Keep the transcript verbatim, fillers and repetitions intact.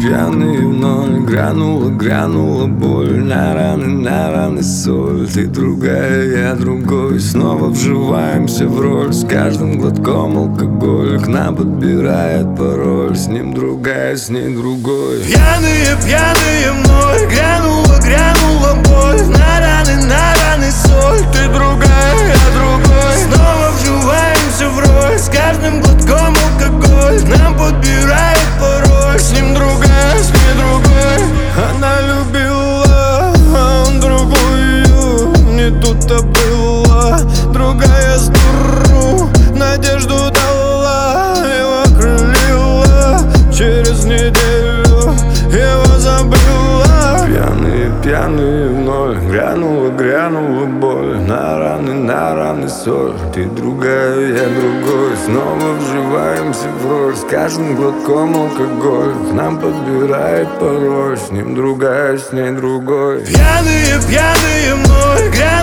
пьяные в ноль. Грянула, грянула боль. На раны, на раны соль. Ты другая, я другой. Снова вживаемся в роль. С каждым глотком алкоголь к нам подбирает пароль. С ним другая, с ней другой. Пьяные, пьяные мной. Грянула, грянула боль. На раны, на раны соль. Ты другая, я другой. Снова вживаемся в роль. С каждым глотком алкоголь к нам подбирает пароль. С ним другая, с ней другой. Она любила, а он другую. Не тут-то было. Другая с дуру надежду дала. Его окрылила. Через неделю его забыла. Пьяные, пьяные в ноль. Грянула, грянула боль. На раны, на раны соль. Ты другая, я другой. Снова вживаемся в роль. С каждым глотком алкоголь к нам подбирает пароль. С ним другая, с ней другой. Пьяные, пьяные мной. Грянула,